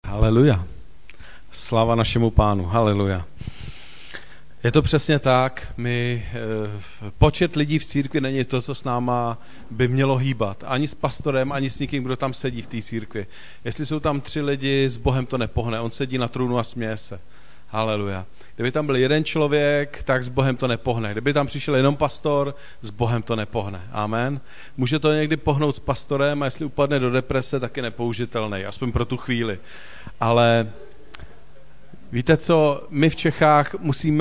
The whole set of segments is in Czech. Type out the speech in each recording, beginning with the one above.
Haleluja. Slava našemu Pánu. Haleluja. Je to přesně tak. Počet lidí v církvi není to, co s náma by mělo hýbat. Ani s pastorem, ani s nikým, kdo tam sedí v té církvi. Jestli jsou tam 3 lidi, s Bohem to nepohne. On sedí na trůnu a směje se. Haleluja. Kdyby tam byl jeden člověk, tak s Bohem to nepohne. Kdyby tam přišel jenom pastor, s Bohem to nepohne. Amen. Může to někdy pohnout s pastorem a jestli upadne do deprese, tak je nepoužitelný. Aspoň pro tu chvíli. Ale víte co, my v Čechách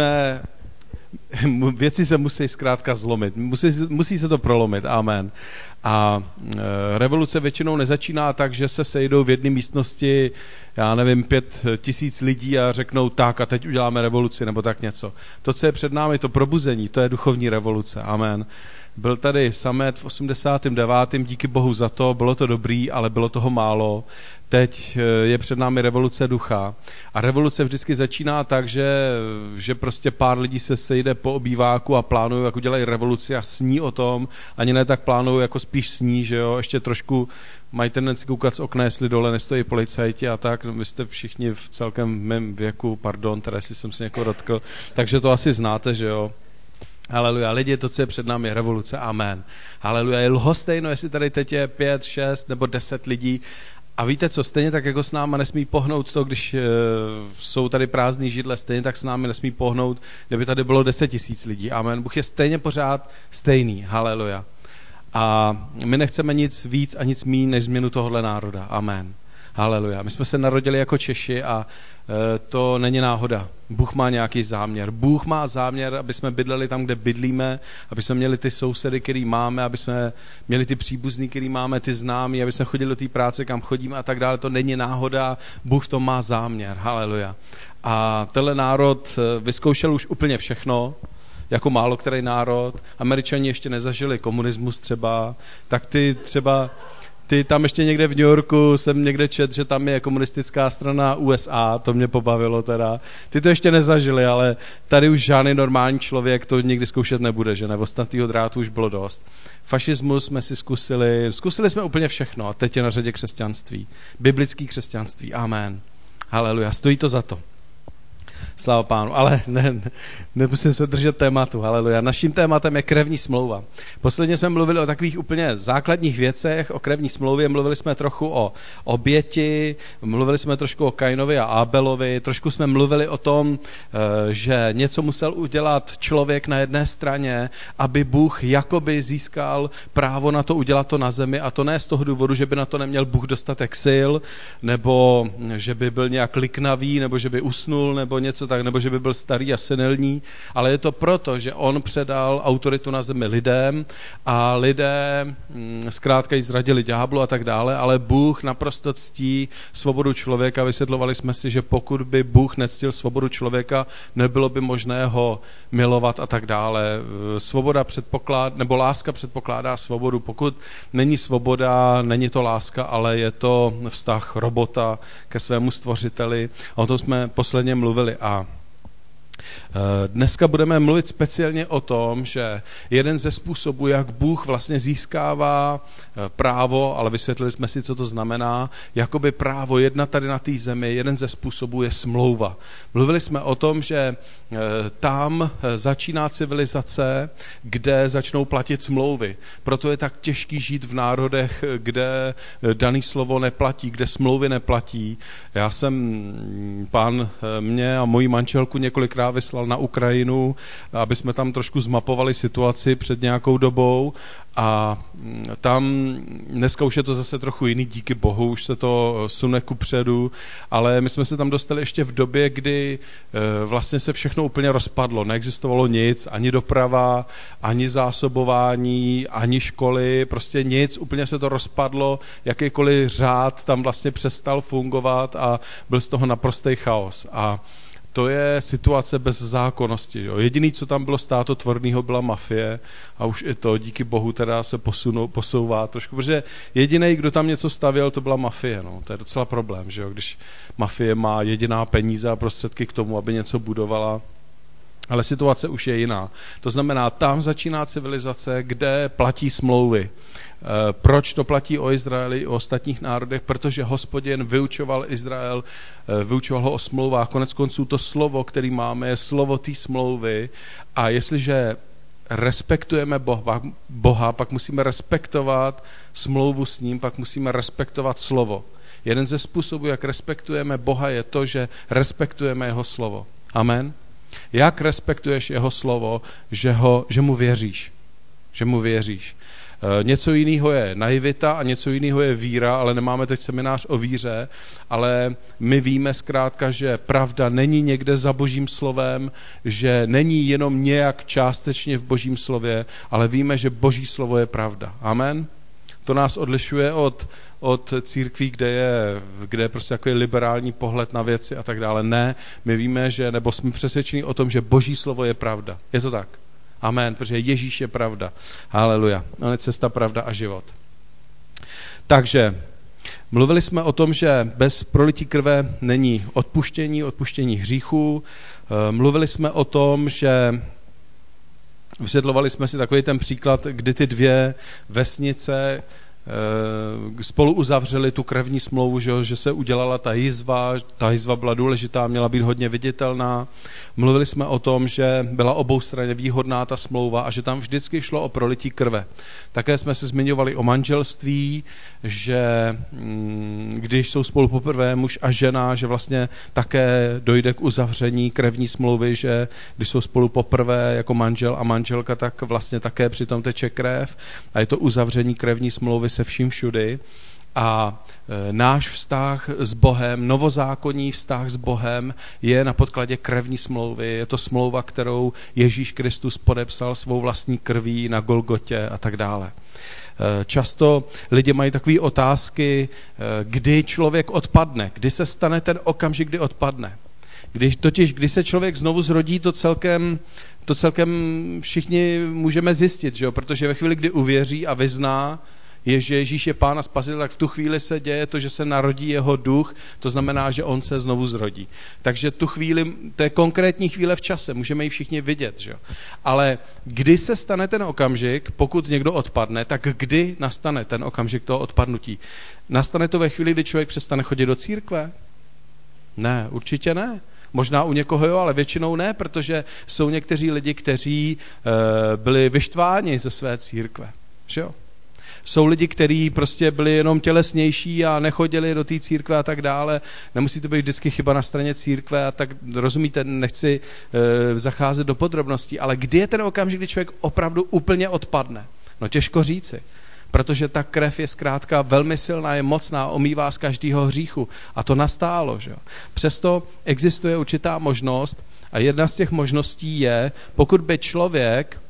věci se musí zkrátka zlomit. Musí se to prolomit. Amen. A revoluce většinou nezačíná tak, že se sejdou v jedné místnosti, 5 000 lidí a řeknou tak a teď uděláme revoluci nebo tak něco. To, co je před námi, to probuzení, to je duchovní revoluce. Amen. Byl tady summit v 89. Díky Bohu za to, bylo to dobrý, ale bylo toho málo. Teď je před námi revoluce ducha. A revoluce vždycky začíná tak, že prostě pár lidí se sejde po obýváku a plánují, jak udělají revoluci a sní o tom. Ani ne tak plánují, jako spíš sní, že jo. Ještě trošku mají tendenci koukat z okna, jestli dole nestojí policajti a tak. Vy jste všichni v celkem mém věku, teda jestli jsem se někoho dotkl. Takže to asi znáte, že jo. Haleluja, lidi, to, co je před námi, je revoluce, amen. Haleluja, je lhostejno, jestli tady teď je 5, 6 nebo 10 lidí. A víte co, stejně tak, jako s náma nesmí pohnout to, když jsou tady prázdný židle, stejně tak s námi nesmí pohnout, kdyby tady bylo 10 000 lidí, amen. Bůh je stejně pořád stejný, haleluja. A my nechceme nic víc a nic míň, než změnu tohohle národa, amen. Haleluja. My jsme se narodili jako Češi a to není náhoda. Bůh má nějaký záměr. Bůh má záměr, aby jsme bydleli tam, kde bydlíme, aby jsme měli ty sousedy, který máme, aby jsme měli ty příbuzný, který máme, ty známí, aby jsme chodili do té práce, kam chodíme a tak dále. To není náhoda. Bůh v tom má záměr. Haleluja. A tenhle národ vyzkoušel už úplně všechno, jako málo který národ. Američani ještě nezažili komunismus třeba, tak ty tam ještě někde v New Yorku jsem někde četl, že tam je komunistická strana USA, to mě pobavilo teda. Ty to ještě nezažili, ale tady už žádný normální člověk to nikdy zkoušet nebude, že ne? Ostatního drátu už bylo dost. Fašismus jsme si zkusili jsme úplně všechno a teď je na řadě křesťanství. Biblický křesťanství, amen. Haleluja, stojí to za to. Sláva Pánu, ale nemusím se držet tématu, haleluja. Naším tématem je krevní smlouva. Posledně jsme mluvili o takových úplně základních věcech, o krevní smlouvě, mluvili jsme trochu o oběti, mluvili jsme trošku o Kainovi a Abelovi, trošku jsme mluvili o tom, že něco musel udělat člověk na jedné straně, aby Bůh jakoby získal právo na to udělat to na zemi, a to ne z toho důvodu, že by na to neměl Bůh dostatek sil, nebo že by byl nějak liknavý, nebo že by usnul, nebo něco tak, nebo že by byl starý a senilní, ale je to proto, že on předal autoritu na zemi lidem a lidé zkrátka ji zradili ďáblu a tak dále, ale Bůh naprosto ctí svobodu člověka. Vysvětlovali jsme si, že pokud by Bůh nectil svobodu člověka, nebylo by možné ho milovat a tak dále. Svoboda nebo láska předpokládá svobodu. Pokud není svoboda, není to láska, ale je to vztah robota ke svému stvořiteli. O tom jsme posledně mluvili. A dneska budeme mluvit speciálně o tom, že jeden ze způsobů, jak Bůh vlastně získává právo, ale vysvětlili jsme si, co to znamená, jakoby právo jednat tady na té zemi, jeden ze způsobů je smlouva. Mluvili jsme o tom, že tam začíná civilizace, kde začnou platit smlouvy. Proto je tak těžký žít v národech, kde daný slovo neplatí, kde smlouvy neplatí. Pán mě a moji manželku několikrát vyslal na Ukrajinu, aby jsme tam trošku zmapovali situaci před nějakou dobou, a tam dneska už je to zase trochu jiný, díky Bohu, už se to sune kupředu, ale my jsme se tam dostali ještě v době, kdy vlastně se všechno úplně rozpadlo, neexistovalo nic, ani doprava, ani zásobování, ani školy, prostě nic, úplně se to rozpadlo, jakýkoliv řád tam vlastně přestal fungovat a byl z toho naprostý chaos. A to je situace bez zákonnosti. Jo. Jediný, co tam bylo státotvorného, byla mafie a už i to, díky Bohu, teda se posouvá trošku, protože jediný, kdo tam něco stavěl, to byla mafie. No. To je docela problém, že jo, když mafie má jediná peníze a prostředky k tomu, aby něco budovala. Ale situace už je jiná. To znamená, tam začíná civilizace, kde platí smlouvy. Proč to platí o Izraeli, o ostatních národech? Protože Hospodin vyučoval Izrael, vyučoval ho o smlouvách. Konec konců to slovo, který máme, je slovo té smlouvy. A jestliže respektujeme Boha, pak musíme respektovat smlouvu s ním, pak musíme respektovat slovo. Jeden ze způsobů, jak respektujeme Boha, je to, že respektujeme jeho slovo. Amen. Jak respektuješ jeho slovo, že mu věříš? Že mu věříš. Něco jiného je naivita a něco jiného je víra, ale nemáme teď seminář o víře, ale my víme zkrátka, že pravda není někde za Božím slovem, že není jenom nějak částečně v Božím slově, ale víme, že Boží slovo je pravda. Amen? To nás odlišuje od církví, kde je prostě takový liberální pohled na věci a tak dále. Ne, my víme, nebo jsme přesvědčeni o tom, že Boží slovo je pravda. Je to tak? Amen, protože Ježíš je pravda. Haleluja. On je cesta, pravda a život. Takže mluvili jsme o tom, že bez prolití krve není odpuštění hříchů. Mluvili jsme o tom, že vysvětlovali jsme si takový ten příklad, kdy ty dvě vesnice spolu uzavřeli tu krevní smlouvu, že se udělala ta jizva byla důležitá, měla být hodně viditelná. Mluvili jsme o tom, že byla oboustranně výhodná ta smlouva a že tam vždycky šlo o prolití krve. Také jsme se zmiňovali o manželství, že když jsou spolu poprvé muž a žena, že vlastně také dojde k uzavření krevní smlouvy, že když jsou spolu poprvé jako manžel a manželka, tak vlastně také přitom teče krev a je to uzavření krevní smlouvy se vším všudy. A náš vztah s Bohem, novozákonní vztah s Bohem je na podkladě krevní smlouvy. Je to smlouva, kterou Ježíš Kristus podepsal svou vlastní krví na Golgotě a tak dále. Často lidi mají takové otázky, kdy člověk odpadne, kdy se stane ten okamžik, kdy odpadne. Když se člověk znovu zrodí, to celkem všichni můžeme zjistit, že jo? Protože ve chvíli, kdy uvěří a vyzná, že Ježíš je Pán a Spasitel, tak v tu chvíli se děje to, že se narodí jeho duch, to znamená, že on se znovu zrodí. Takže tu chvíli, to je konkrétní chvíle v čase, můžeme ji všichni vidět. Že? Ale kdy se stane ten okamžik, pokud někdo odpadne, tak kdy nastane ten okamžik toho odpadnutí? Nastane to ve chvíli, kdy člověk přestane chodit do církve? Ne, určitě ne. Možná u někoho jo, ale většinou ne, protože jsou někteří lidi, kteří byli vyštváni ze své církve. Že jo? Jsou lidi, kteří prostě byli jenom tělesnější a nechodili do té církve a tak dále. Nemusí to být vždycky chyba na straně církve a tak, rozumíte, nechci zacházet do podrobností, ale kdy je ten okamžik, kdy člověk opravdu úplně odpadne? No těžko říci, protože ta krev je zkrátka velmi silná, je mocná, omývá z každého hříchu a to nastálo. Že? Přesto existuje určitá možnost a jedna z těch možností je, pokud by člověk,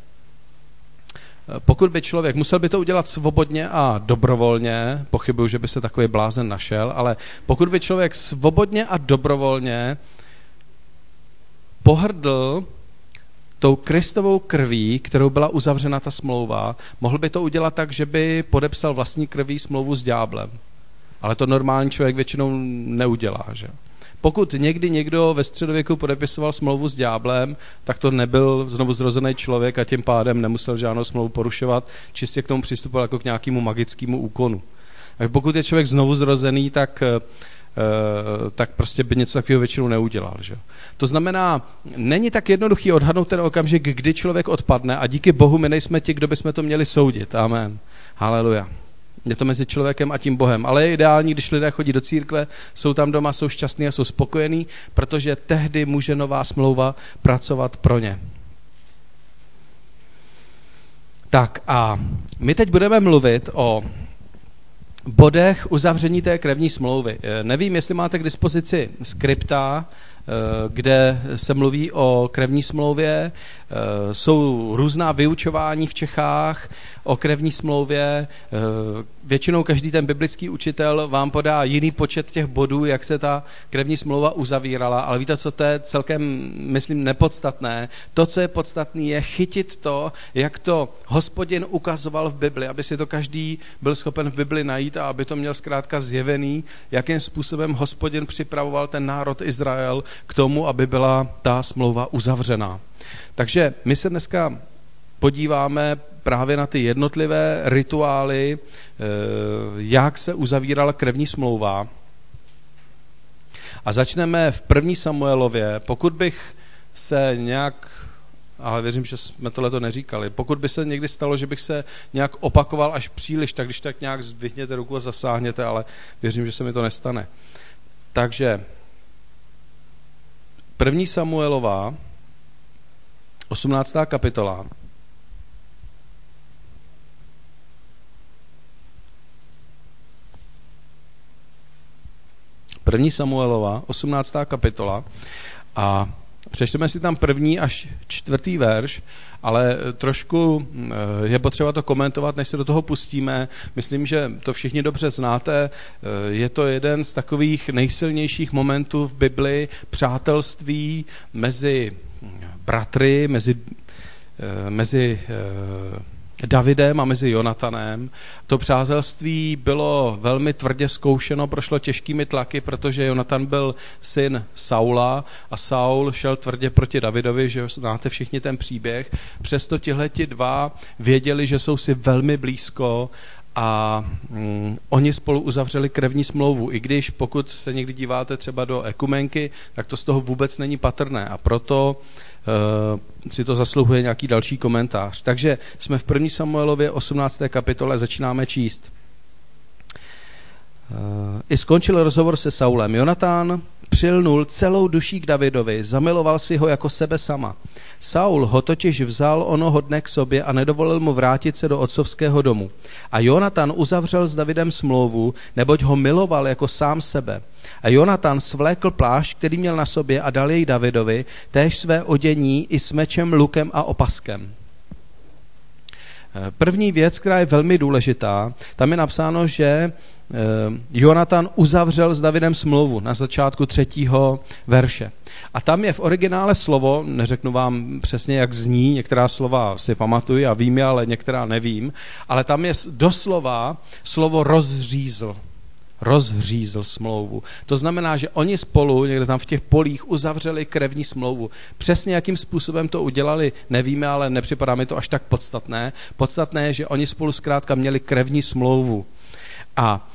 musel by to udělat svobodně a dobrovolně, pochybuju, že by se takový blázen našel, ale pokud by člověk svobodně a dobrovolně pohrdl tou Kristovou krví, kterou byla uzavřena ta smlouva, mohl by to udělat tak, že by podepsal vlastní krví smlouvu s ďáblem. Ale to normální člověk většinou neudělá, že? Pokud někdy někdo ve středověku podepisoval smlouvu s ďáblem, tak to nebyl znovu zrozený člověk a tím pádem nemusel žádnou smlouvu porušovat, čistě k tomu přistupoval jako k nějakému magickému úkonu. A pokud je člověk znovu zrozený, tak prostě by něco takového většinou neudělal. Že? To znamená, není tak jednoduchý odhadnout ten okamžik, kdy člověk odpadne a díky Bohu my nejsme ti, kdo bychom to měli soudit. Amen. Haleluja. Je to mezi člověkem a tím Bohem. Ale je ideální, když lidé chodí do církve, jsou tam doma, jsou šťastní a jsou spokojení, protože tehdy může nová smlouva pracovat pro ně. Tak a my teď budeme mluvit o bodech uzavření té krevní smlouvy. Nevím, jestli máte k dispozici skripta, kde se mluví o krevní smlouvě. Jsou různá vyučování v Čechách o krevní smlouvě. většinou každý ten biblický učitel vám podá jiný počet těch bodů, jak se ta krevní smlouva uzavírala, ale víte, co to je celkem, myslím, nepodstatné. To, co je podstatné, je chytit to, jak to Hospodin ukazoval v Bibli, aby si to každý byl schopen v Bibli najít a aby to měl zkrátka zjevený, jakým způsobem Hospodin připravoval ten národ Izrael k tomu, aby byla ta smlouva uzavřená. Takže my se dneska podíváme právě na ty jednotlivé rituály, jak se uzavírala krevní smlouva. A začneme v 1. Samuelově. Pokud bych se nějak, ale věřím, že jsme tohleto neříkali, pokud by se někdy stalo, že bych se nějak opakoval až příliš, tak když tak nějak zdvihněte ruku a zasáhněte, ale věřím, že se mi to nestane. Takže 1. Samuelova, 18. kapitola. První Samuelova, 18. kapitola a přečteme si tam 1. až 4. verš, ale trošku je potřeba to komentovat, než se do toho pustíme. Myslím, že to všichni dobře znáte. Je to jeden z takových nejsilnějších momentů v Bibli, přátelství mezi bratry, mezi Davidem a mezi Jonatanem. To přátelství bylo velmi tvrdě zkoušeno, prošlo těžkými tlaky, protože Jonatan byl syn Saula a Saul šel tvrdě proti Davidovi, že znáte všichni ten příběh. Přesto tihleti dva věděli, že jsou si velmi blízko a oni spolu uzavřeli krevní smlouvu, i když pokud se někdy díváte třeba do ekumenky, tak to z toho vůbec není patrné a proto si to zasluhuje nějaký další komentář. Takže jsme v 1. Samuelově 18. kapitole, začínáme číst. I skončil rozhovor se Saulem. Jonatán přilnul celou duší k Davidovi, zamiloval si ho jako sebe sama. Saul ho totiž vzal onoho dne k sobě a nedovolil mu vrátit se do otcovského domu. A Jonatan uzavřel s Davidem smlouvu, neboť ho miloval jako sám sebe. A Jonatan svlékl plášť, který měl na sobě a dal jej Davidovi, též své odění i s mečem, lukem a opaskem. První věc, která je velmi důležitá, tam je napsáno, že Jonatan uzavřel s Davidem smlouvu na začátku 3. verše. A tam je v originále slovo, neřeknu vám přesně, jak zní, některá slova si pamatuju a vím je, ale některá nevím, ale tam je doslova slovo rozřízl. Rozřízl smlouvu. To znamená, že oni spolu někde tam v těch polích uzavřeli krevní smlouvu. Přesně jakým způsobem to udělali, nevíme, ale nepřipadá mi to až tak podstatné. Podstatné je, že oni spolu zkrátka měli krevní smlouvu. A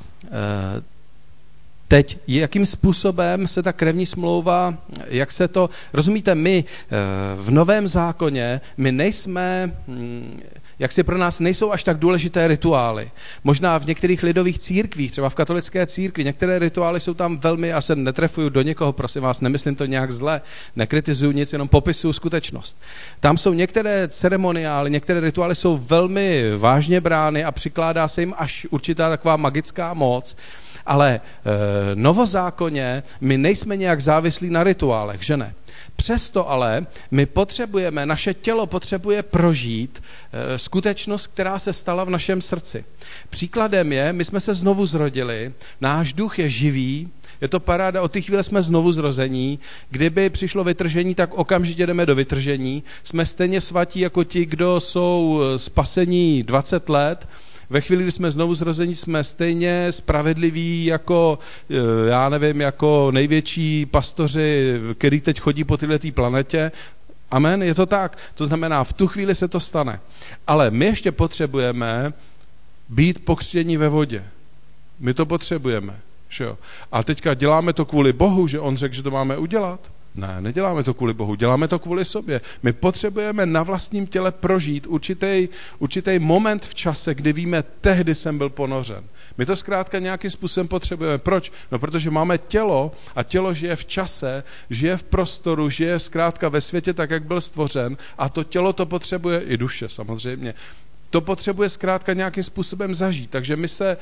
teď, jakým způsobem se ta krevní smlouva, jak se to, rozumíte, my v Novém zákoně, my nejsme, jak si pro nás nejsou až tak důležité rituály. Možná v některých lidových církvích, třeba v katolické církvi, některé rituály jsou tam velmi, já se netrefuju do někoho, prosím vás, nemyslím to nějak zle, nekritizuju nic, jenom popisuju skutečnost. Tam jsou některé ceremoniály, některé rituály jsou velmi vážně brány a přikládá se jim až určitá taková magická moc, ale novozákonně my nejsme nějak závislí na rituálech, že ne? Přesto ale my potřebujeme, naše tělo potřebuje prožít skutečnost, která se stala v našem srdci. Příkladem je, my jsme se znovu zrodili, náš duch je živý, je to paráda, od té chvíle jsme znovu zrození, kdyby přišlo vytržení, tak okamžitě jdeme do vytržení, jsme stejně svatí jako ti, kdo jsou spasení 20 let, ve chvíli, kdy jsme znovu zrození, jsme stejně spravedliví jako, já nevím, jako největší pastoři, který teď chodí po této planetě. Amen, je to tak. To znamená, v tu chvíli se to stane. Ale my ještě potřebujeme být pokřtěni ve vodě. My to potřebujeme. Že jo? A teďka děláme to kvůli Bohu, že on řekl, že to máme udělat? Ne, neděláme to kvůli Bohu, děláme to kvůli sobě. My potřebujeme na vlastním těle prožít určitý moment v čase, kdy víme, tehdy jsem byl ponořen. My to zkrátka nějakým způsobem potřebujeme. Proč? No, protože máme tělo a tělo žije v čase, žije v prostoru, žije zkrátka ve světě tak, jak byl stvořen a to tělo to potřebuje, i duše samozřejmě, to potřebuje zkrátka nějakým způsobem zažít. Takže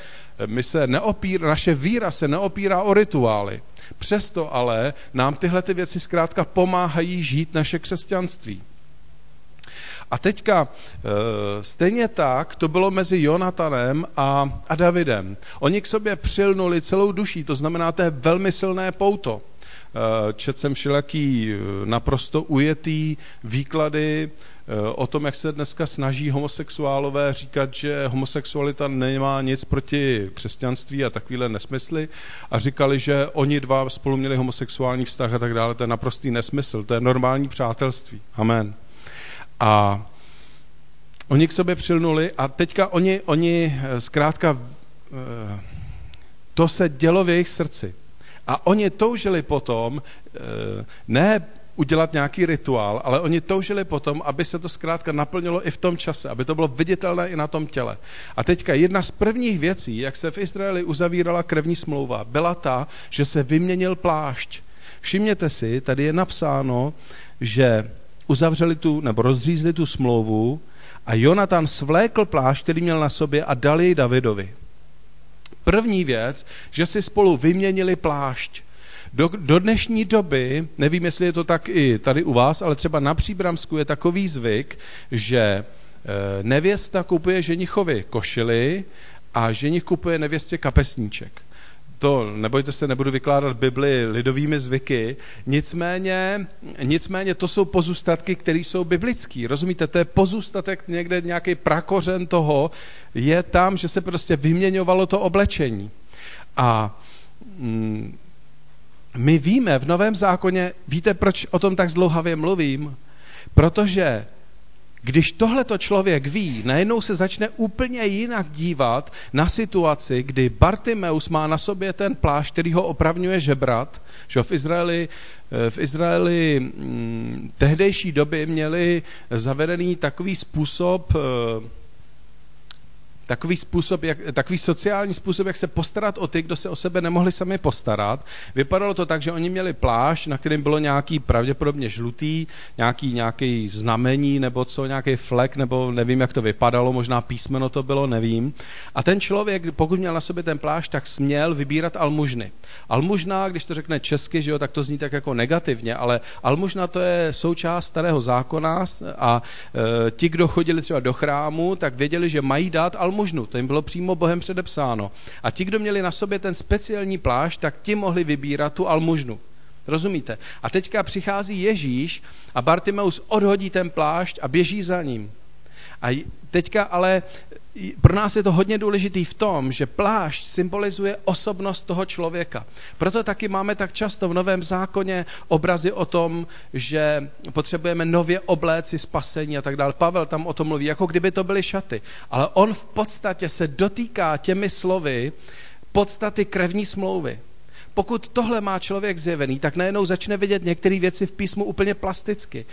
naše víra se neopírá o rituály. Přesto ale nám tyhle ty věci zkrátka pomáhají žít naše křesťanství. A teďka stejně tak to bylo mezi Jonatanem a Davidem. Oni k sobě přilnuli celou duší, to znamená, to je velmi silné pouto. Četl jsem všelijaký naprosto ujetý výklady o tom, jak se dneska snaží homosexuálové říkat, že homosexualita nemá nic proti křesťanství a takovýhle nesmysly a říkali, že oni dva spolu měli homosexuální vztah a tak dále. To je naprostý nesmysl, to je normální přátelství. Amen. A oni k sobě přilnuli a teďka oni zkrátka to se dělo v jejich srdci. A oni toužili potom ne udělat nějaký rituál, ale oni toužili potom, aby se to zkrátka naplnilo i v tom čase, aby to bylo viditelné i na tom těle. A teďka jedna z prvních věcí, jak se v Izraeli uzavírala krevní smlouva, byla ta, že se vyměnil plášť. Všimněte si, tady je napsáno, že uzavřeli nebo rozřízli tu smlouvu a Jonatan svlékl plášť, který měl na sobě a dal jej Davidovi. První věc, že si spolu vyměnili plášť. Do dnešní doby, nevím, jestli je to tak i tady u vás, ale třeba na Příbramsku je takový zvyk, že nevěsta kupuje ženichovi košili a ženich kupuje nevěstě kapesníček. To, nebojte se, nebudu vykládat Bibli lidovými zvyky, nicméně to jsou pozůstatky, které jsou biblický. Rozumíte, to je pozůstatek někde, nějaký prakořen toho, je tam, že se prostě vyměňovalo to oblečení. A my víme v Novém zákoně, víte, proč o tom tak zdlouhavě mluvím? Protože když tohleto člověk ví, najednou se začne úplně jinak dívat na situaci, kdy Bartimeus má na sobě ten plášť, který ho opravňuje žebrat, že v Izraeli tehdejší doby měli zavedený takový sociální způsob, jak se postarat o ty, kdo se o sebe nemohli sami postarat. Vypadalo to tak, že oni měli plášť, na kterém bylo nějaký pravděpodobně žlutý, nějaký znamení nebo co, nějaký flek, nebo nevím, jak to vypadalo, možná písmeno to bylo, nevím. A ten člověk, pokud měl na sobě ten plášť, tak směl vybírat almužny. Almužna, když to řekne česky, že jo, tak to zní tak jako negativně, ale almužna to je součást starého zákona a ti, kdo chodili třeba do chrámu, tak věděli, že mají dát almužnu, to jim bylo přímo Bohem předepsáno. A ti, kdo měli na sobě ten speciální plášť, tak ti mohli vybírat tu almužnu. Rozumíte? A teďka přichází Ježíš a Bartimeus odhodí ten plášť a běží za ním. A teďka ale pro nás je to hodně důležitý v tom, že plášť symbolizuje osobnost toho člověka. Proto taky máme tak často v Novém zákoně obrazy o tom, že potřebujeme nově obléci spasení a tak dále. Pavel tam o tom mluví, jako kdyby to byly šaty. Ale on v podstatě se dotýká těmi slovy podstaty krevní smlouvy. Pokud tohle má člověk zjevený, tak najednou začne vidět některé věci v písmu úplně plasticky.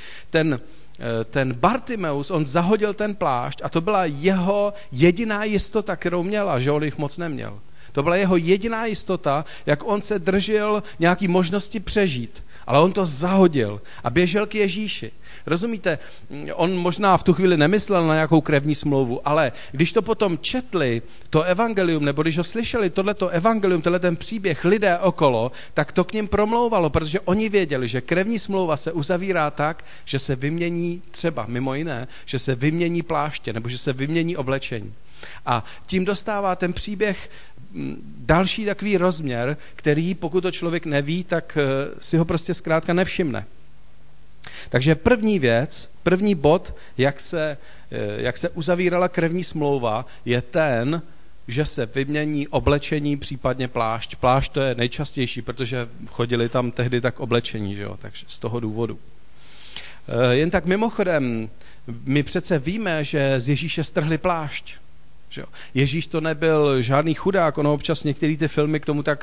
Ten Bartimeus, on zahodil ten plášť a to byla jeho jediná jistota, kterou měl, a že on jich moc neměl. To byla jeho jediná jistota, jak on se držel nějaký možnosti přežít. Ale on to zahodil a běžel k Ježíši. Rozumíte, on možná v tu chvíli nemyslel na nějakou krevní smlouvu, ale když to potom četli, to evangelium, nebo když ho slyšeli, tohleto evangelium, ten příběh lidé okolo, tak to k ním promlouvalo, protože oni věděli, že krevní smlouva se uzavírá tak, že se vymění třeba, mimo jiné, že se vymění pláště, nebo že se vymění oblečení. A tím dostává ten příběh další takový rozměr, který, pokud to člověk neví, tak si ho prostě zkrátka nevšimne. Takže první bod, jak se uzavírala krevní smlouva, je ten, že se vymění oblečení, případně plášť. Plášť to je nejčastější, protože chodili tam tehdy tak oblečení, že jo? Takže z toho důvodu. Jen tak mimochodem, my přece víme, že z Ježíše strhli plášť. Že jo? Ježíš to nebyl žádný chudák, ono občas některé ty filmy k tomu tak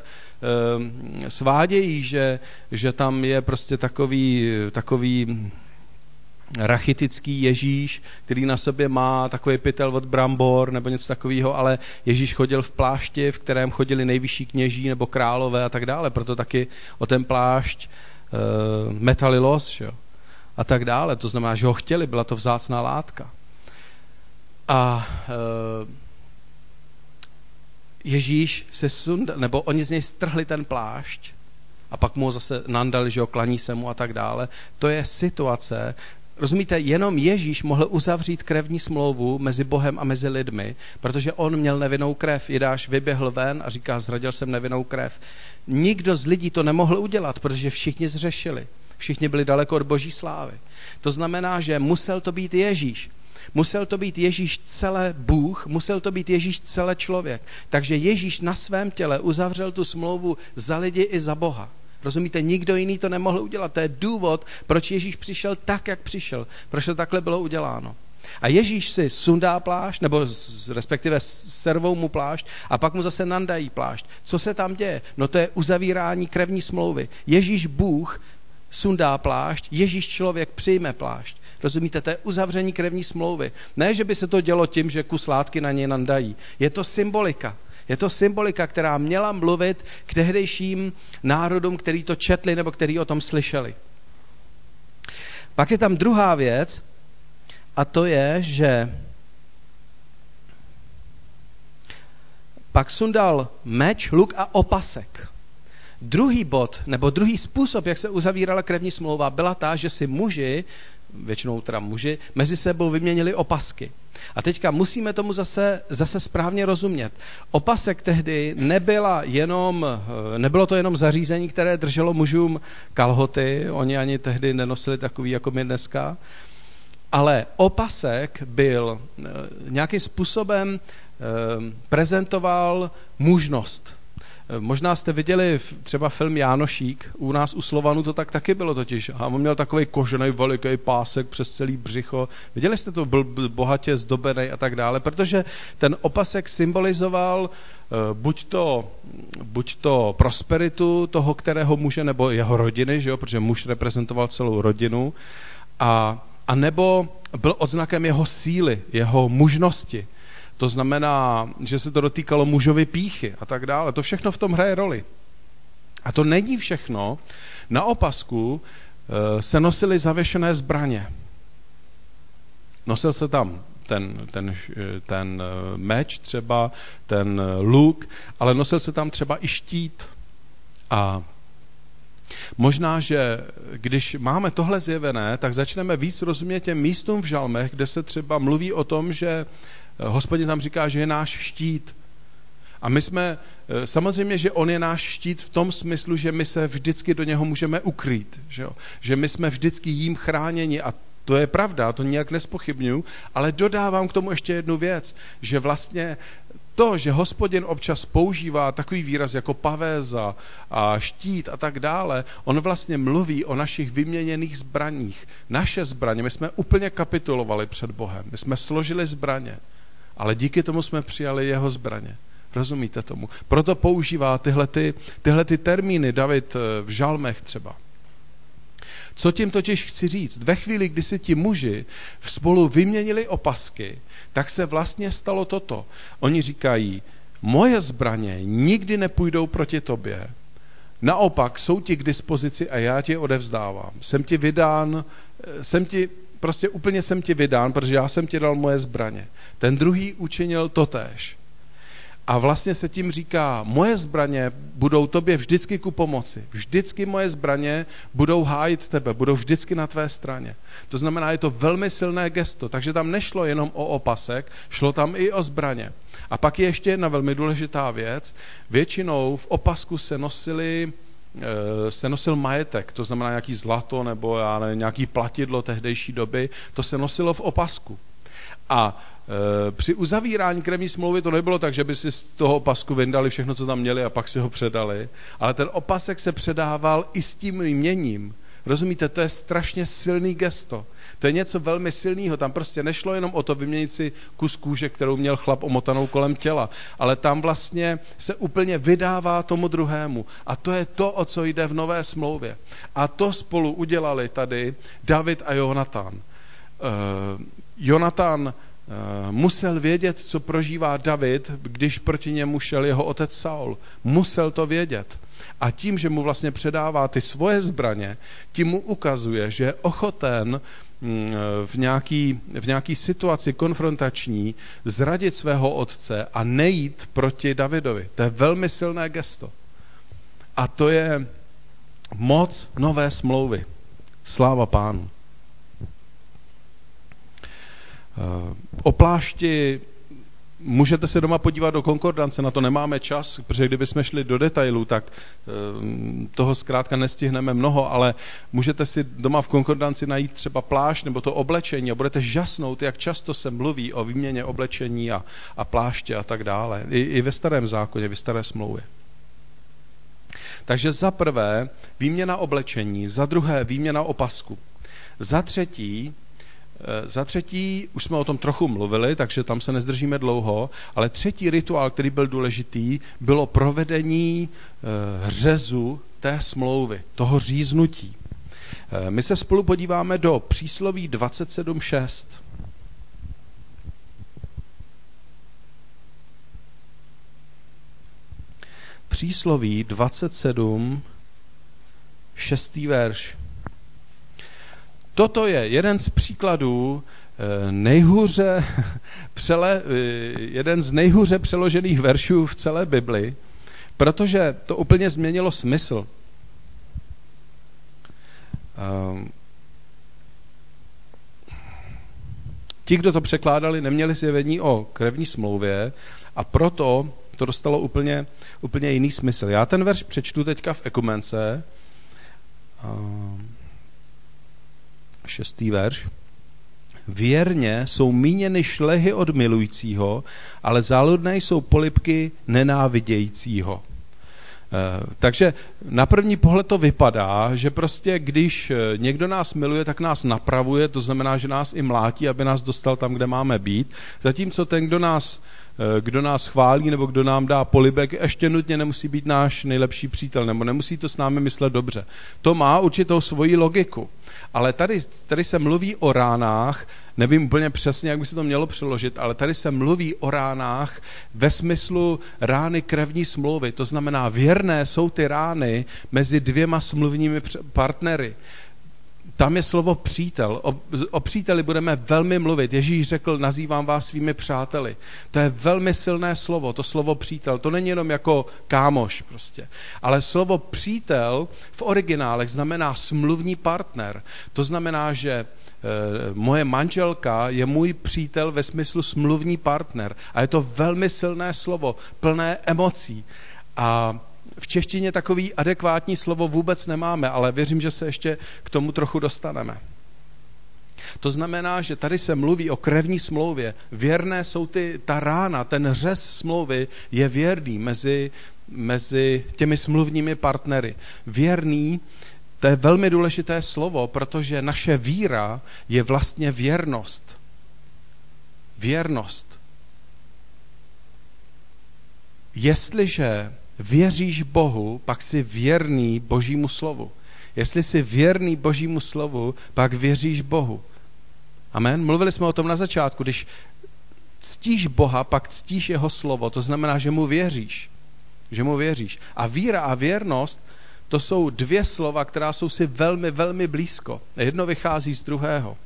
svádějí, že tam je prostě takový rachitický Ježíš, který na sobě má takový pytel od brambor nebo něco takového, ale Ježíš chodil v plášti, v kterém chodili nejvyšší kněží nebo králové a tak dále, proto taky o ten plášť metali los, že jo? A tak dále, to znamená, že ho chtěli, byla to vzácná látka. A Ježíš se sundal, nebo oni z něj strhli ten plášť a pak mu zase nandali, že ho klaní se mu a tak dále. To je situace, Rozumíte, jenom Ježíš mohl uzavřít krevní smlouvu mezi Bohem a mezi lidmi, protože on měl nevinnou krev. Jidáš vyběhl ven a říká, zradil jsem nevinnou krev. Nikdo z lidí to nemohl udělat, protože všichni zřešili. Všichni byli daleko od boží slávy. To znamená, že musel to být Ježíš. Musel to být Ježíš celé Bůh, musel to být Ježíš celé člověk. Takže Ježíš na svém těle uzavřel tu smlouvu za lidi i za Boha. Rozumíte, nikdo jiný to nemohl udělat. To je důvod, proč Ježíš přišel tak, jak přišel. Proč to takhle bylo uděláno. A Ježíš si sundá plášť, nebo respektive servou mu plášť a pak mu zase nandají plášť. Co se tam děje? No to je uzavírání krevní smlouvy. Ježíš Bůh sundá plášť, Ježíš člověk přijme plášť. Rozumíte, to je uzavření krevní smlouvy. Ne, že by se to dělo tím, že kus látky na něj nandají. Je to symbolika. Je to symbolika, která měla mluvit k tehdejším národům, který to četli nebo který o tom slyšeli. Pak je tam druhá věc a to je, že pak sundal meč, luk a opasek. Druhý bod, nebo druhý způsob, jak se uzavírala krevní smlouva, byla ta, že si muži, většinou teda muži, mezi sebou vyměnili opasky. A teďka musíme tomu zase správně rozumět. Opasek tehdy nebylo to jenom zařízení, které drželo mužům kalhoty, oni ani tehdy nenosili takový, jako my dneska, ale opasek byl nějakým způsobem prezentoval mužnost. Možná jste viděli třeba film Jánošík, u nás u Slovanů to tak taky bylo totiž. A on měl takový kožený veliký pásek přes celý břicho. Viděli jste to, byl bohatě zdobený a tak dále, protože ten opasek symbolizoval buď to prosperitu toho, kterého muže, nebo jeho rodiny, že jo, protože muž reprezentoval celou rodinu, a nebo byl odznakem jeho síly, jeho mužnosti. To znamená, že se to dotýkalo mužovy pýchy a tak dále. To všechno v tom hraje roli. A to není všechno. Na opasku se nosily zavěšené zbraně. Nosil se tam ten meč třeba, ten luk, ale nosil se tam třeba i štít. A možná, že když máme tohle zjevené, tak začneme víc rozumět těm místům v žalmech, kde se třeba mluví o tom, že Hospodin tam říká, že je náš štít. A my jsme, samozřejmě, že on je náš štít v tom smyslu, že my se vždycky do něho můžeme ukrýt. Že my jsme vždycky jím chráněni a to je pravda, to nijak nespochybnuju, ale dodávám k tomu ještě jednu věc, že vlastně to, že Hospodin občas používá takový výraz jako pavéza a štít a tak dále, on vlastně mluví o našich vyměněných zbraních. Naše zbraně, my jsme úplně kapitulovali před Bohem, my jsme složili zbraně, ale díky tomu jsme přijali jeho zbraně. Rozumíte tomu? Proto používá tyhle termíny David v žalmech třeba. Co tím totiž chci říct? Ve chvíli, kdy si ti muži spolu vyměnili opasky, tak se vlastně stalo toto. Oni říkají, moje zbraně nikdy nepůjdou proti tobě. Naopak jsou ti k dispozici a já ti je odevzdávám. Jsem ti vydán, úplně jsem ti vydán, protože já jsem ti dal moje zbraně. Ten druhý učinil totéž. A vlastně se tím říká, moje zbraně budou tobě vždycky ku pomoci. Vždycky moje zbraně budou hájit tebe, budou vždycky na tvé straně. To znamená, je to velmi silné gesto, takže tam nešlo jenom o opasek, šlo tam i o zbraně. A pak je ještě jedna velmi důležitá věc. Většinou v opasku se nosil majetek, to znamená nějaký zlato nebo nějaký platidlo tehdejší doby, to se nosilo v opasku. A při uzavírání krevní smlouvy to nebylo tak, že by si z toho opasku vyndali všechno, co tam měli a pak si ho předali, ale ten opasek se předával i s tím jměním. Rozumíte, to je strašně silný gesto. To je něco velmi silného. Tam prostě nešlo jenom o to vyměnit si kus kůže, kterou měl chlap omotanou kolem těla, ale tam vlastně se úplně vydává tomu druhému. A to je to, o co jde v Nové smlouvě. A to spolu udělali tady David a Jonatan. Jonatan musel vědět, co prožívá David, když proti němu šel jeho otec Saul. Musel to vědět. A tím, že mu vlastně předává ty svoje zbraně, tím mu ukazuje, že je ochoten v nějaký situaci konfrontační zradit svého otce a nejít proti Davidovi. To je velmi silné gesto. A to je moc Nové smlouvy. Sláva Pánu. O plášti můžete se doma podívat do konkordance, na to nemáme čas, protože kdybychom šli do detailů, tak toho zkrátka nestihneme mnoho, ale můžete si doma v konkordanci najít třeba plášť nebo to oblečení a budete žasnout, jak často se mluví o výměně oblečení a pláště a tak dále. I ve Starém zákoně, ve Staré smlouvě. Takže za prvé výměna oblečení, za druhé výměna opasku. Za třetí, už jsme o tom trochu mluvili, takže tam se nezdržíme dlouho, ale třetí rituál, který byl důležitý, bylo provedení řezu té smlouvy, toho říznutí. My se spolu podíváme do přísloví 27.6. Přísloví 27, 6. verš. Toto je jeden z příkladů jeden z nejhůře přeložených veršů v celé Bibli, protože to úplně změnilo smysl. Ti, kdo to překládali, neměli zjevení o krevní smlouvě a proto to dostalo úplně jiný smysl. Já ten verš přečtu teďka v Ekumence. 6. verš. Věrně jsou míněny šlehy od milujícího, ale záludné jsou polibky nenávidějícího. Takže na první pohled to vypadá, že prostě když někdo nás miluje, tak nás napravuje, to znamená, že nás i mlátí, aby nás dostal tam, kde máme být. Zatímco ten, kdo nás chválí nebo kdo nám dá polibek, ještě nutně nemusí být náš nejlepší přítel, nebo nemusí to s námi myslet dobře. To má určitou svoji logiku. Ale tady se mluví o ránách, nevím úplně přesně, jak by se to mělo přeložit, ale tady se mluví o ránách ve smyslu rány krevní smlouvy. To znamená, věrné jsou ty rány mezi dvěma smluvními partnery. Tam je slovo přítel. O příteli budeme velmi mluvit. Ježíš řekl, nazývám vás svými přáteli. To je velmi silné slovo, to slovo přítel. To není jenom jako kámoš prostě. Ale slovo přítel v originálech znamená smluvní partner. To znamená, že moje manželka je můj přítel ve smyslu smluvní partner. A je to velmi silné slovo, plné emocí. A v češtině takový adekvátní slovo vůbec nemáme, ale věřím, že se ještě k tomu trochu dostaneme. To znamená, že tady se mluví o krevní smlouvě. Věrné jsou ta rána, ten řez smlouvy je věrný mezi těmi smluvními partnery. Věrný, to je velmi důležité slovo, protože naše víra je vlastně věrnost. Věrnost. Jestliže věříš Bohu, pak jsi věrný Božímu slovu. Jestli jsi věrný Božímu slovu, pak věříš Bohu. Amen. Mluvili jsme o tom na začátku. Když ctíš Boha, pak ctíš jeho slovo. To znamená, že mu věříš. Že mu věříš. A víra a věrnost, to jsou dvě slova, která jsou si velmi, velmi blízko. Jedno vychází z druhého.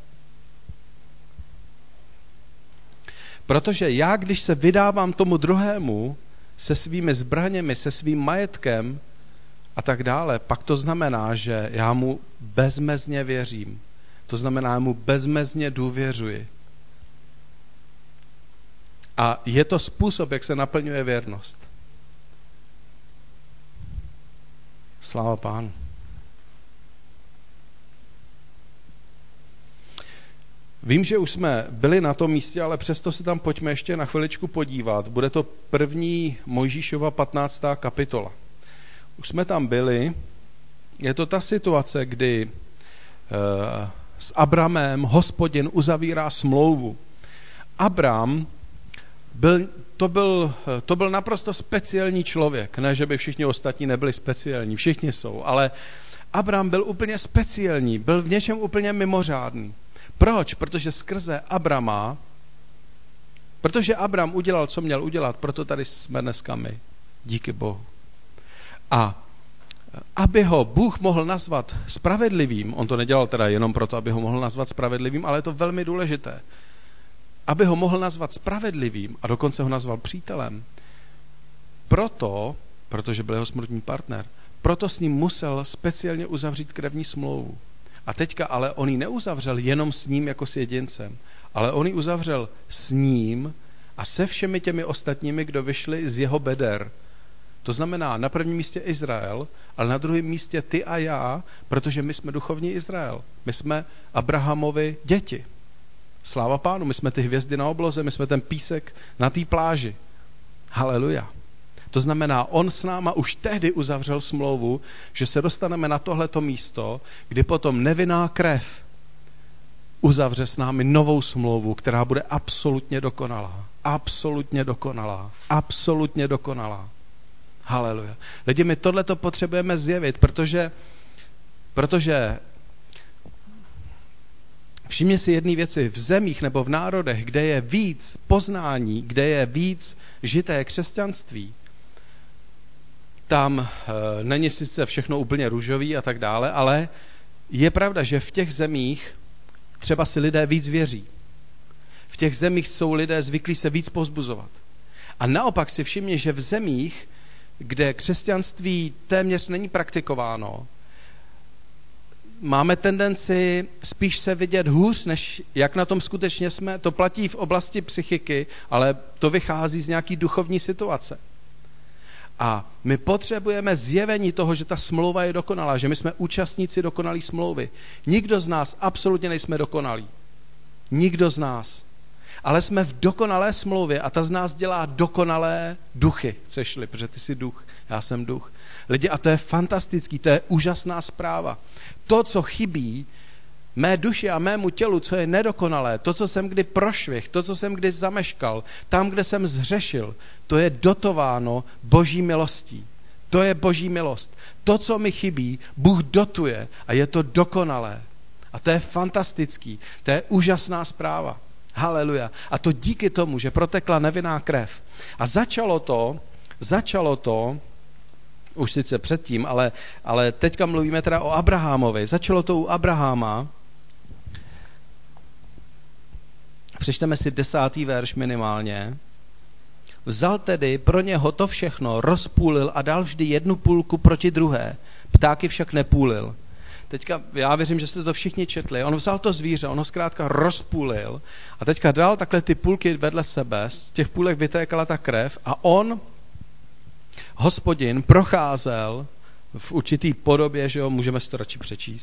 Protože já, když se vydávám tomu druhému, se svými zbraněmi, se svým majetkem a tak dále, pak to znamená, že já mu bezmezně věřím. To znamená, já mu bezmezně důvěřuji. A je to způsob, jak se naplňuje věrnost. Sláva Pánu. Vím, že už jsme byli na tom místě, ale přesto se tam pojďme ještě na chviličku podívat. Bude to 1. Mojžíšova 15. kapitola. Už jsme tam byli. Je to ta situace, kdy s Abramem Hospodin uzavírá smlouvu. Abram to byl naprosto speciální člověk. Ne, že by všichni ostatní nebyli speciální, všichni jsou, ale Abram byl úplně speciální, byl v něčem úplně mimořádný. Proč? Protože skrze Abrama, protože Abram udělal, co měl udělat, proto tady jsme dneska my. Díky Bohu. A aby ho Bůh mohl nazvat spravedlivým, on to nedělal teda jenom proto, aby ho mohl nazvat spravedlivým, ale je to velmi důležité. Aby ho mohl nazvat spravedlivým a dokonce ho nazval přítelem, protože byl jeho smluvní partner, proto s ním musel speciálně uzavřít krevní smlouvu. A teďka ale on ji neuzavřel jenom s ním jako s jedincem, ale on ji uzavřel s ním a se všemi těmi ostatními, kdo vyšli z jeho beder. To znamená na prvním místě Izrael, ale na druhém místě ty a já, protože my jsme duchovní Izrael. My jsme Abrahamovi děti. Sláva Pánu, my jsme ty hvězdy na obloze, my jsme ten písek na té pláži. Haleluja. To znamená, on s náma už tehdy uzavřel smlouvu, že se dostaneme na tohleto místo, kdy potom nevinná krev uzavře s námi novou smlouvu, která bude absolutně dokonalá. Absolutně dokonalá. Absolutně dokonalá. Haleluja. Lidi, my tohleto potřebujeme zjevit, protože všimně si jedné věci, v zemích nebo v národech, kde je víc poznání, kde je víc žité křesťanství, tam není sice všechno úplně růžový a tak dále, ale je pravda, že v těch zemích třeba si lidé víc věří. V těch zemích jsou lidé zvyklí se víc povzbuzovat. A naopak si všimni, že v zemích, kde křesťanství téměř není praktikováno, máme tendenci spíš se vidět hůř, než jak na tom skutečně jsme. To platí v oblasti psychiky, ale to vychází z nějaký duchovní situace. A my potřebujeme zjevení toho, že ta smlouva je dokonalá, že my jsme účastníci dokonalé smlouvy. Nikdo z nás absolutně nejsme dokonalí. Nikdo z nás. Ale jsme v dokonalé smlouvě a ta z nás dělá dokonalé duchy, chceš-li, protože ty jsi duch, já jsem duch. Lidi, a to je fantastický, to je úžasná zpráva. To, co chybí mé duši a mému tělu, co je nedokonalé, to, co jsem kdy prošvih, to, co jsem kdy zameškal, tam, kde jsem zhřešil, to je dotováno Boží milostí. To je Boží milost. To, co mi chybí, Bůh dotuje a je to dokonalé. A to je fantastický, to je úžasná zpráva. Haleluja. A to díky tomu, že protekla nevinná krev. A začalo to už sice předtím, ale teďka mluvíme teda o Abrahamovi. Začalo to u Abrahama. Přečteme si 10. verš minimálně. Vzal tedy pro něho to všechno, rozpůlil a dal vždy jednu půlku proti druhé. Ptáky však nepůlil. Teďka, já věřím, že jste to všichni četli. On vzal to zvíře, on ho zkrátka rozpůlil a teďka dal takhle ty půlky vedle sebe, z těch půlek vytékala ta krev a on, Hospodin, procházel v určitý podobě, že jo, můžeme si to radši přečíst.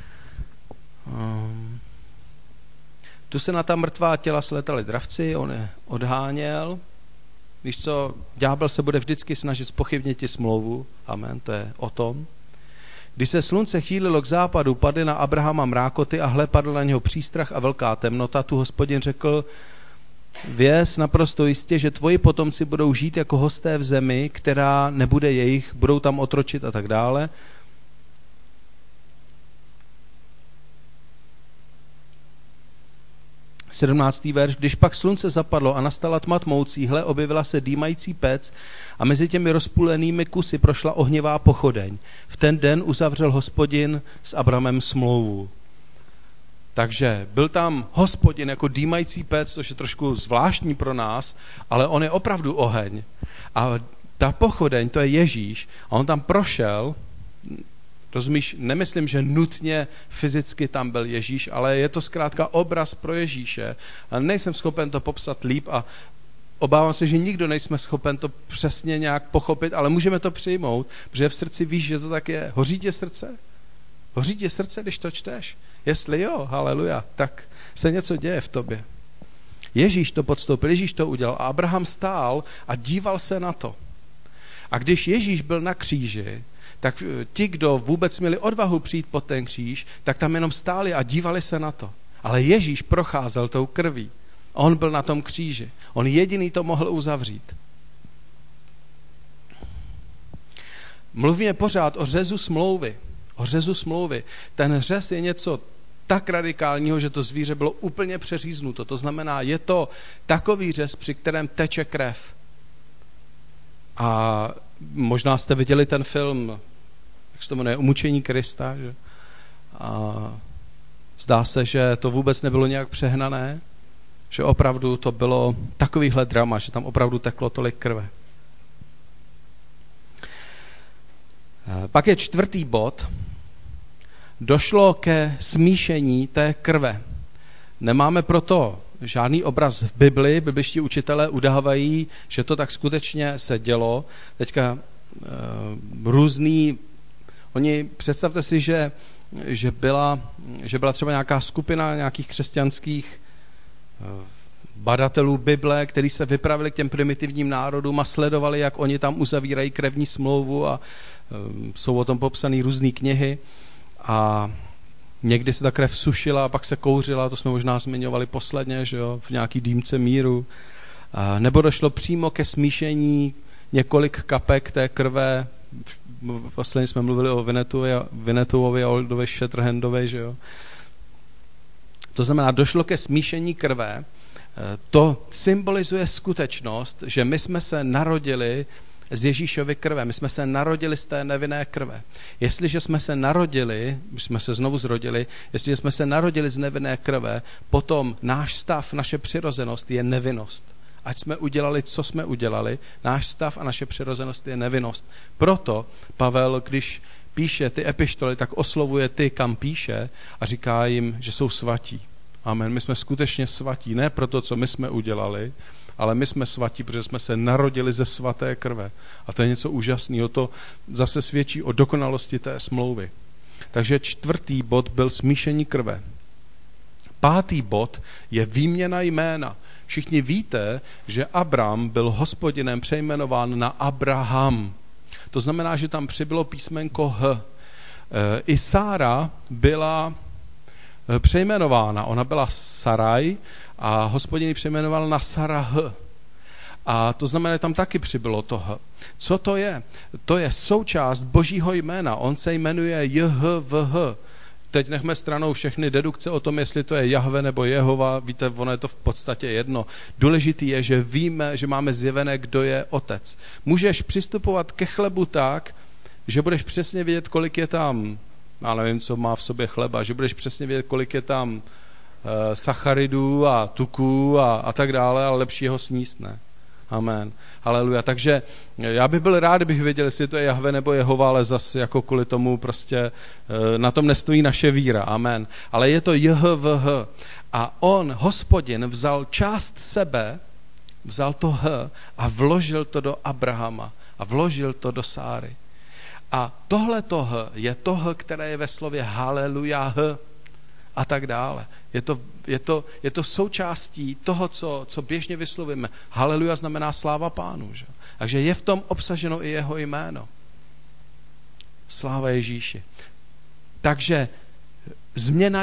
Tu se na ta mrtvá těla slétali dravci, on je odháněl. Víš co, ďábel se bude vždycky snažit zpochybnit ti smlouvu. Amen, to je o tom. Když se slunce chýlilo k západu, padly na Abrahama mrákoty a hle, padl na něho přístrach a velká temnota. Tu Hospodin řekl, věz naprosto jistě, že tvoji potomci budou žít jako hosté v zemi, která nebude jejich, budou tam otročit a tak dále. Sedmnáctý verš. Když pak slunce zapadlo a nastala tma tmoucí, hle, objevila se dýmající pec a mezi těmi rozpůlenými kusy prošla ohnivá pochodeň. V ten den uzavřel Hospodin s Abramem smlouvu. Takže byl tam Hospodin jako dýmající pec, což je trošku zvláštní pro nás, ale on je opravdu oheň. A ta pochodeň, to je Ježíš, a on tam prošel, rozumíš, nemyslím, že nutně fyzicky tam byl Ježíš, ale je to zkrátka obraz pro Ježíše. A nejsem schopen to popsat líp a obávám se, že nikdo nejsme schopen to přesně nějak pochopit, ale můžeme to přijmout, protože v srdci víš, že to tak je. Hoří tě srdce? Hoří tě srdce, když to čteš? Jestli jo, haleluja, tak se něco děje v tobě. Ježíš to podstoupil, Ježíš to udělal a Abraham stál a díval se na to. A když Ježíš byl na kříži, tak ti, kdo vůbec měli odvahu přijít pod ten kříž, tak tam jenom stáli a dívali se na to. Ale Ježíš procházel tou krví. On byl na tom kříži. On jediný to mohl uzavřít. Mluvíme pořád o řezu smlouvy. O řezu smlouvy. Ten řez je něco tak radikálního, že to zvíře bylo úplně přeříznuto. To znamená, je to takový řez, při kterém teče krev. A možná jste viděli ten film, jak se to jmenuje, Umučení Krista. Že? A zdá se, že to vůbec nebylo nějak přehnané, že opravdu to bylo takovýhle drama, že tam opravdu teklo tolik krve. Pak je 4. bod. Došlo ke smíšení té krve. Nemáme proto žádný obraz v Bibli, bibliští učitelé udávají, že to tak skutečně se dělo. Teďka představte si, že byla třeba nějaká skupina nějakých křesťanských badatelů Bible, kteří se vypravili k těm primitivním národům a sledovali, jak oni tam uzavírají krevní smlouvu a jsou o tom popsané různé knihy a někdy se ta krev sušila a pak se kouřila, to jsme možná zmiňovali posledně, že jo, v nějaký dýmce míru. Nebo došlo přímo ke smíšení několik kapek té krve. Posledně jsme mluvili o Vinetuovi a Oldovi Shatterhandovi, že jo. To znamená, došlo ke smíšení krve. To symbolizuje skutečnost, že my jsme se narodili z Ježíšovy krve. My jsme se narodili z té nevinné krve. Jestliže jsme se narodili, jsme se znovu zrodili, jestliže jsme se narodili z nevinné krve, potom náš stav, naše přirozenost je nevinnost. Ať jsme udělali, co jsme udělali, náš stav a naše přirozenost je nevinnost. Proto Pavel, když píše ty epištoly, tak oslovuje ty, kam píše a říká jim, že jsou svatí. Amen. My jsme skutečně svatí, ne proto, co my jsme udělali, ale my jsme svatí, protože jsme se narodili ze svaté krve. A to je něco úžasného. To zase svědčí o dokonalosti té smlouvy. Takže 4. bod byl smíšení krve. 5. bod je výměna jména. Všichni víte, že Abram byl Hospodinem přejmenován na Abraham. To znamená, že tam přibylo písmenko H. I Sára byla přejmenována. Ona byla Saraj a Hospodin ji přejmenoval na Sarah. A to znamená, že tam taky přibylo to H. Co to je? To je součást Božího jména. On se jmenuje JHVH. Teď nechme stranou všechny dedukce o tom, jestli to je Jahve nebo Jehova. Víte, ono je to v podstatě jedno. Důležitý je, že víme, že máme zjevené, kdo je otec. Můžeš přistupovat ke chlebu tak, že budeš přesně vědět, kolik je tam, já nevím, co má v sobě chleba, že budeš přesně vědět, kolik je tam sacharidů a tuků a tak dále, ale lepší je ho sníst, ne? Amen. Haleluja. Takže já bych byl rád, kdybych věděl, jestli to je Jahve nebo Jehova, ale zase jako kvůli tomu prostě na tom nestojí naše víra. Amen. Ale je to JHVH. A on, Hospodin, vzal část sebe, vzal to H a vložil to do Abrahama a vložil to do Sáry. A tohle H je to H, které je ve slově haleluja H a tak dále. Je to součástí toho, co běžně vyslovíme. Haleluja znamená sláva Pánu. Že? Takže je v tom obsaženo i jeho jméno. Sláva Ježíši. Takže změna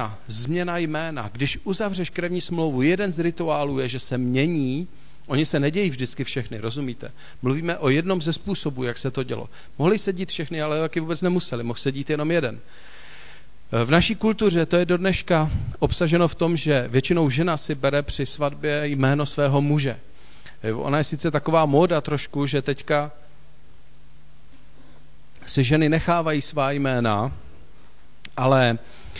jména. Když uzavřeš krevní smlouvu, jeden z rituálů je, že se mění. Oni se nedějí vždycky všechny, rozumíte? Mluvíme o jednom ze způsobů, jak se to dělo. Mohli sedít všechny, ale taky vůbec nemuseli. Mohl sedít jenom jeden. V naší kultuře to je do dneška obsaženo v tom, že většinou žena si bere při svatbě jméno svého muže. Ona je sice taková móda trošku, že teďka si ženy nechávají svá jména, ale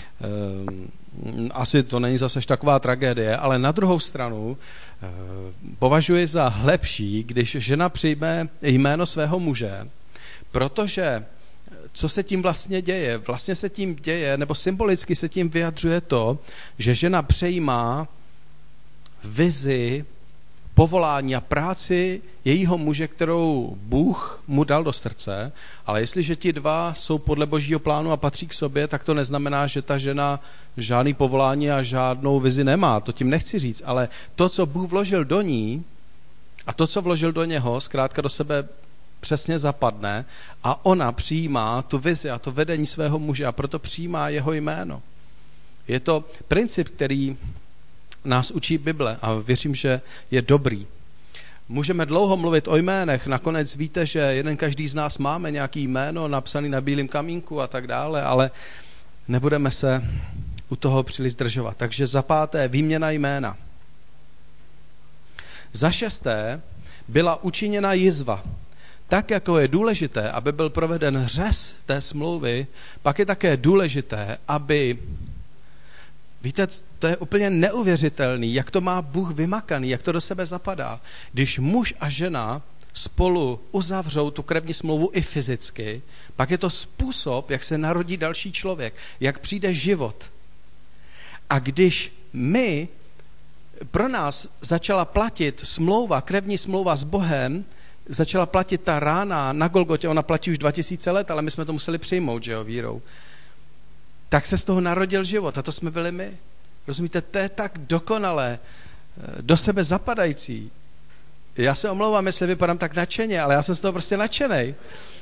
asi to není zase taková tragédie, ale na druhou stranu považuji za lepší, když žena přijme jméno svého muže, protože co se tím vlastně děje? Vlastně se tím děje, nebo symbolicky se tím vyjadřuje to, že žena přejímá vizi, povolání a práci jejího muže, kterou Bůh mu dal do srdce, ale jestliže ti dva jsou podle Božího plánu a patří k sobě, tak to neznamená, že ta žena žádný povolání a žádnou vizi nemá. To tím nechci říct, ale to, co Bůh vložil do ní a to, co vložil do něho, zkrátka do sebe přesně zapadne a ona přijímá tu vizi a to vedení svého muže a proto přijímá jeho jméno. Je to princip, který nás učí Bible a věřím, že je dobrý. Můžeme dlouho mluvit o jménech, nakonec víte, že jeden každý z nás máme nějaký jméno napsaný na bílém kamínku a tak dále, ale nebudeme se u toho příliš zdržovat. Takže za 5. výměna jména. Za 6. byla učiněna jizva. Tak, jako je důležité, aby byl proveden řez té smlouvy, pak je také důležité, aby... Víte, to je úplně neuvěřitelný, jak to má Bůh vymakaný, jak to do sebe zapadá. Když muž a žena spolu uzavřou tu krevní smlouvu i fyzicky, pak je to způsob, jak se narodí další člověk, jak přijde život. A když my pro nás začala platit smlouva, krevní smlouva s Bohem, začala platit ta rána na Golgotě, ona platí už 2000 let, ale my jsme to museli přijmout, že jo, vírou. Tak se z toho narodil život a to jsme byli my. Rozumíte, to je tak dokonalé, do sebe zapadající. Já se omlouvám, jestli vypadám tak nadšeně, ale já jsem z toho prostě nadšenej.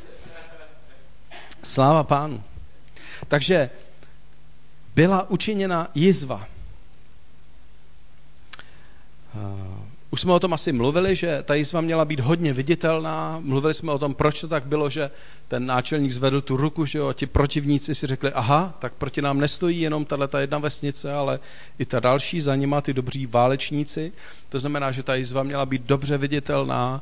Sláva Pánu. Takže byla učiněna jizva. Už jsme o tom asi mluvili, že ta jizva měla být hodně viditelná. Mluvili jsme o tom, proč to tak bylo, že ten náčelník zvedl tu ruku, že jo, a ti protivníci si řekli, aha, tak proti nám nestojí jenom tato jedna vesnice, ale i ta další, za nima ty dobří válečníci. To znamená, že ta jizva měla být dobře viditelná,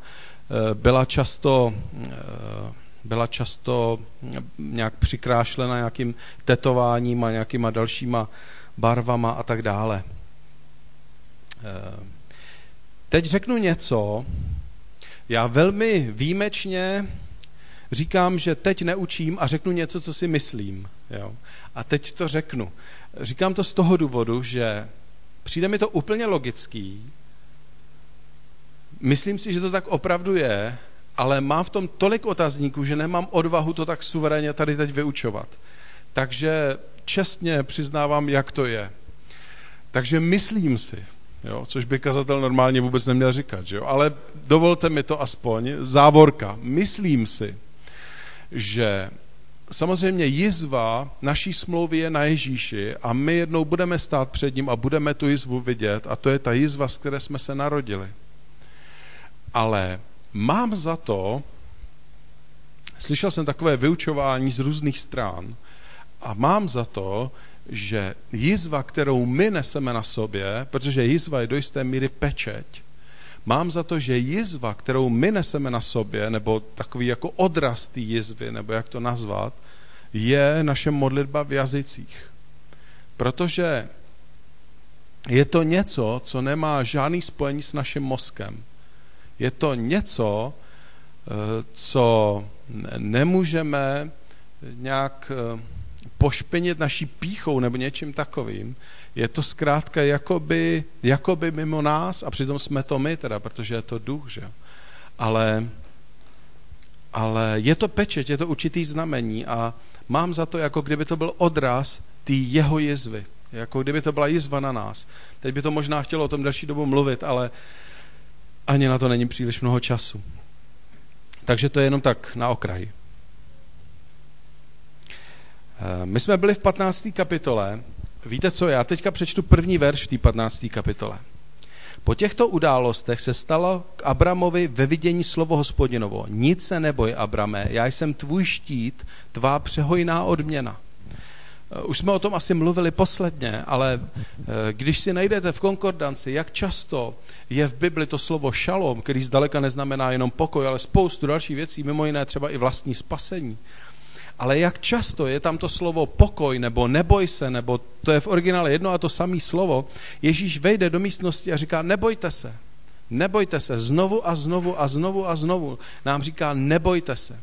byla často nějak přikrášlena nějakým tetováním a nějakýma dalšíma barvama a tak dále. Teď řeknu něco, já velmi výjimečně říkám, že teď neučím a řeknu něco, co si myslím. Jo? A teď to řeknu. Říkám to z toho důvodu, že přijde mi to úplně logický, myslím si, že to tak opravdu je, ale mám v tom tolik otazníků, že nemám odvahu to tak suverénně tady teď vyučovat. Takže čestně přiznávám, jak to je. Takže myslím si, jo, což by kazatel normálně vůbec neměl říkat, že jo? Ale dovolte mi to aspoň, závorka. Myslím si, že samozřejmě jizva naší smlouvy je na Ježíši a my jednou budeme stát před ním a budeme tu jizvu vidět a to je ta jizva, z které jsme se narodili. Ale mám za to, slyšel jsem takové vyučování z různých stran a mám za to, že jizva, kterou my neseme na sobě, protože jizva je do jisté míry pečeť, mám za to, že jizva, kterou my neseme na sobě, nebo takový jako odraz té jizvy, nebo jak to nazvat, je naše modlitba v jazycích. Protože je to něco, co nemá žádný spojení s naším mozkem. Je to něco, co nemůžeme nějak pošpinit naší pýchou nebo něčím takovým. Je to zkrátka jakoby mimo nás a přitom jsme to my teda, protože je to duch, že? Ale je to pečeť, je to určitý znamení a mám za to, jako kdyby to byl odraz té jeho jizvy. Jako kdyby to byla jizva na nás. Teď by to možná chtělo o tom další dobu mluvit, ale ani na to není příliš mnoho času. Takže to je jenom tak na okraj. My jsme byli v 15. kapitole. Víte co, já teďka přečtu první verš v té 15. kapitole. Po těchto událostech se stalo k Abramovi ve vidění slovo Hospodinovo. Nic se neboj, Abrame, já jsem tvůj štít, tvá přehojná odměna. Už jsme o tom asi mluvili posledně, ale když si najdete v konkordanci, jak často je v Bibli to slovo šalom, který zdaleka neznamená jenom pokoj, ale spoustu dalších věcí, mimo jiné třeba i vlastní spasení. Ale jak často je tam to slovo pokoj, nebo neboj se, nebo to je v originále jedno a to samé slovo, Ježíš vejde do místnosti a říká, nebojte se, znovu a znovu a znovu a znovu nám říká, nebojte se.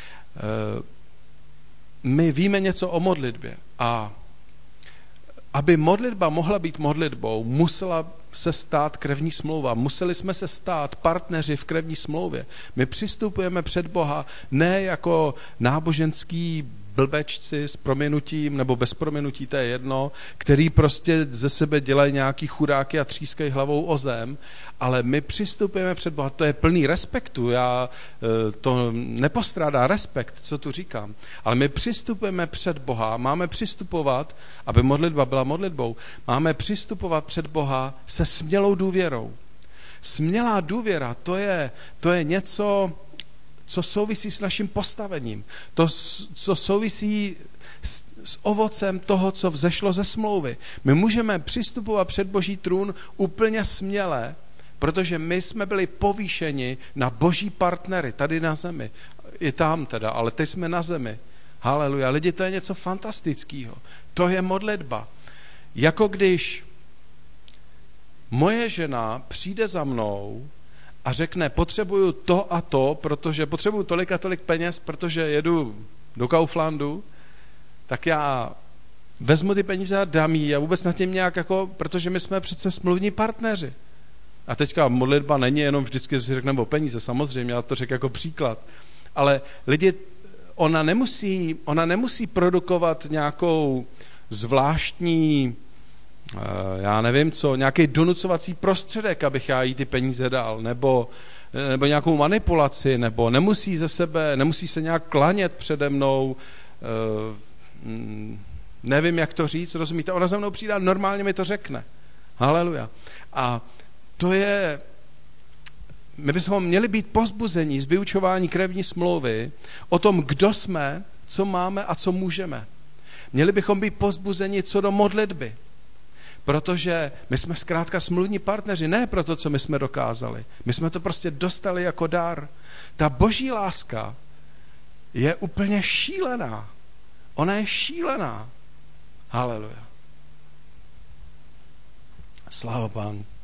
My víme něco o modlitbě a aby modlitba mohla být modlitbou, musela se stát krevní smlouva. Museli jsme se stát partneři v krevní smlouvě. My přistupujeme před Boha ne jako náboženský blbečci s prominutím nebo bez prominutí, to je jedno, který prostě ze sebe dělají nějaký chudáky a třískají hlavou o zem, ale my přistupujeme před Boha, to je plný respektu, to nepostrádá respekt, co tu říkám, ale my přistupujeme před Boha, máme přistupovat, aby modlitba byla modlitbou, máme přistupovat před Boha se smělou důvěrou. Smělá důvěra, to je něco, co souvisí s naším postavením, to, co souvisí s ovocem toho, co vzešlo ze smlouvy. My můžeme přistupovat před Boží trůn úplně směle, protože my jsme byli povýšeni na Boží partnery tady na zemi. I tam teda, ale teď jsme na zemi. Haleluja. Lidi, to je něco fantastického. To je modlitba. Jako když moje žena přijde za mnou a řekne, potřebuju to a to, protože potřebuju tolik a tolik peněz, protože jedu do Kauflandu, tak já vezmu ty peníze a dám jí a vůbec nad tím nějak jako, protože my jsme přece smluvní partneři. A teďka modlitba není jenom vždycky, že si řekneme o peníze, samozřejmě, já to řekl jako příklad. Ale lidi, ona nemusí produkovat nějakou zvláštní, já nevím co, nějaký donucovací prostředek, abych já jí ty peníze dal, nebo nějakou manipulaci, nebo nemusí se nějak klanět přede mnou, nevím, jak to říct, rozumíte? Ona za mnou přijde a normálně mi to řekne. Haleluja. A to je, my bychom měli být povzbuzení z vyučování krevní smlouvy o tom, kdo jsme, co máme a co můžeme. Měli bychom být povzbuzeni co do modlitby, protože my jsme zkrátka smluvní partneři, ne pro to, co my jsme dokázali. My jsme to prostě dostali jako dar. Ta boží láska je úplně šílená. Ona je šílená. Haleluja. Sláva Pánu.